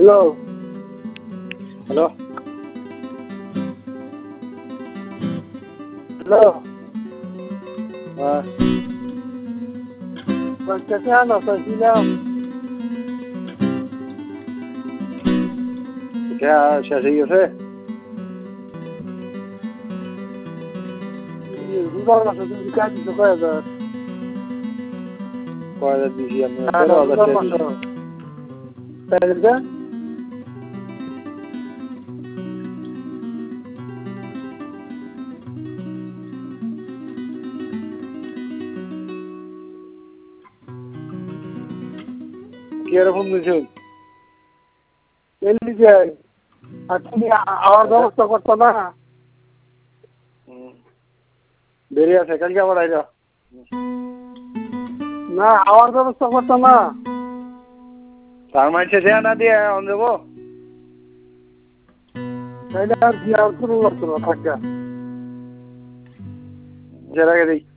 Hello hello hello হ্যাঁ कैसे आना तहसीला क्या শেষ হয়ে গেছে रुदा ना तो क्या दिस को है सर কয় হাজার দিছি আমি हाँ 13,000 रुदा টাকা ना দিছি। पहले का কি এরকম দিছেন এলি যাই আর তুমি আওয়ার ব্যবস্থা করতো না দেরি আছে কালকে আবার আইরা না আওয়ার ব্যবস্থা করতো না তার মাইছে দেয়া না দিয়ে অন দেবো তাইলে আর কি আর কোনো লাগতো না থাকা যেটা আগে দিই